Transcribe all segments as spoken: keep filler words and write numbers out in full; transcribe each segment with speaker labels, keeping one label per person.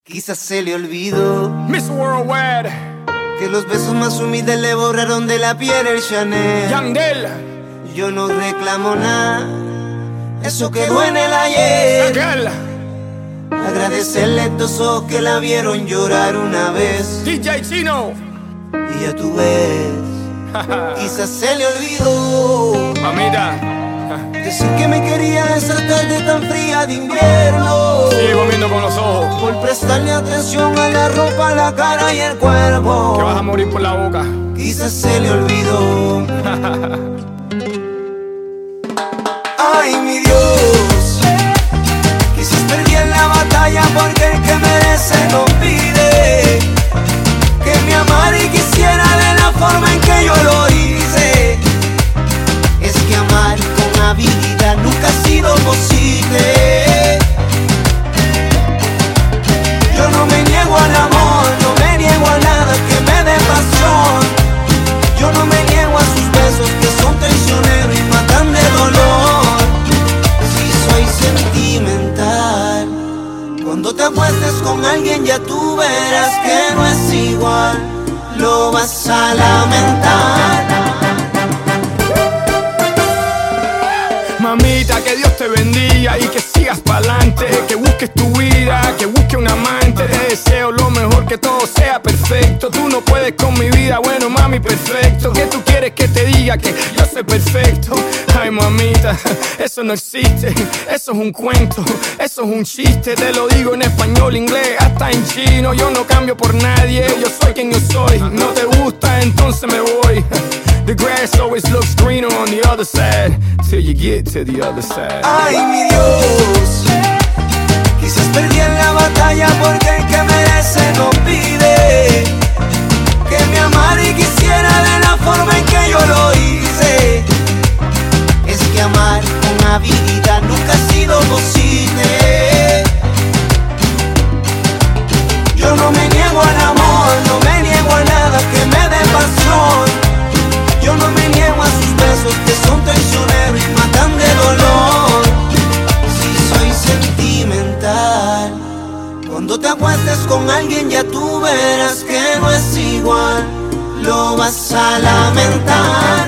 Speaker 1: Quizás se le olvidó
Speaker 2: Miss Worldwide,
Speaker 1: que los besos más humildes le borraron de la piel el Chanel.
Speaker 2: Yandel,
Speaker 1: Yo no reclamo nada, eso quedó en el ayer.
Speaker 2: Aquel,
Speaker 1: Agradecerle a estos ojos que la vieron llorar una vez.
Speaker 2: D J Chino,
Speaker 1: Y ya tú ves, quizás se le olvidó
Speaker 2: mamita,
Speaker 1: decir que me quería esa tarde tan fría de invierno.
Speaker 2: sigue comiendo con los ojos,
Speaker 1: Por prestarle atención a la ropa, la cara y el cuerpo.
Speaker 2: que vas a morir por la boca.
Speaker 1: Quizás se le olvidó. Ay, mi Dios, quizás perdí en la batalla porque el que merece no pide que me amara y quisiera de la forma en que yo lo hice. Es que amar con habilidad nunca ha sido posible. Yo no me niego al amor, no me niego a nada que me dé pasión. Yo no me niego a sus besos que son traicioneros y matan de dolor. Si soy sentimental, cuando te acuestes con alguien ya tú verás que no es igual, lo vas a lamentar.
Speaker 2: Mamita, que Dios te bendiga y que sigas pa'lante, que busques tu vida, que busques un amante. Te deseo lo mejor, que todo sea perfecto. Tú no puedes con mi vida, bueno mami, perfecto. ¿Qué tú quieres que te diga? Que yo soy perfecto. Ay mamita, eso no existe, eso es un cuento, eso es un chiste. Te lo digo en español, inglés, hasta en chino. Yo no cambio por nadie, yo soy quien yo soy. No te gusta, entonces me voy. The grass always looks greener on the other side, till you get to the other side.
Speaker 1: Ay, mi Dios, quizás perdí en la batalla porque el que merece no pide que me amara y quisiera de la forma en que yo lo hice. Es que amar con habilidad nunca ha sido posible. Yo no me niego al amor, no me niego a nada que me dé pasión. Yo no me niego a sus besos que son traicioneros y matan de dolor. Si soy sentimental, cuando te acuestes con alguien ya tú verás que no es igual, lo vas a lamentar.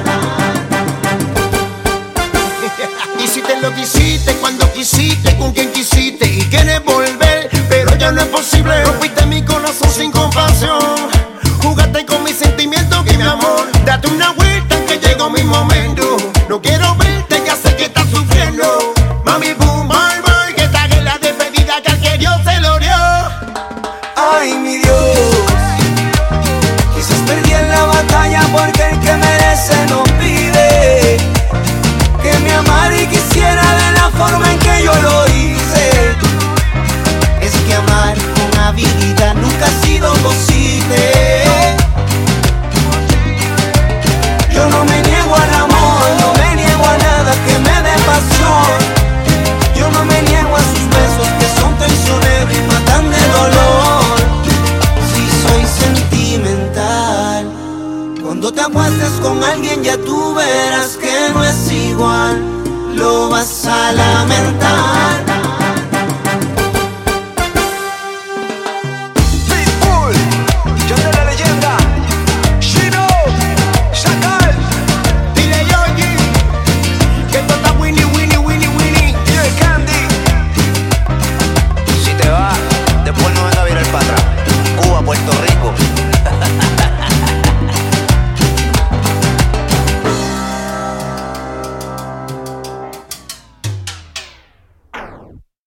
Speaker 3: Hiciste lo que hiciste, cuando quisiste, con quien quisiste y quieres volver, pero ya no es posible. Rompiste mi corazón sin compasión, jugaste con mis sentimientos y mi amor. Date una